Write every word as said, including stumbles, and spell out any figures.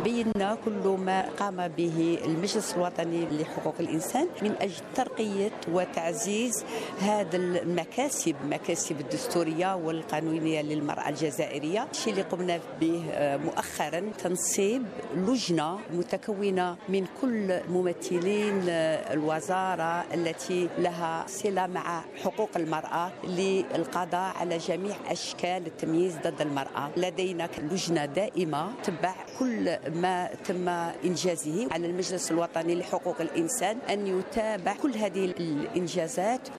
بينا كل ما قام به المجلس الوطني لحقوق الإنسان من أجل ترقية وتعزيز هذا المكاسب مكاسب الدستورية والقانونية للمرأة الجزائرية. الشيء اللي قمنا به مؤخرا تنصيب لجنة متكونة من كل ممثلين الوزارة التي لها صلة مع حقوق المرأة للقضاء على جميع أشكال التمييز ضد المرأة. لدينا لجنة دائمة تتبع كل ما تم إنجازه على المجلس الوطني لحقوق الإنسان أن يتابع كل هذه الإنجازات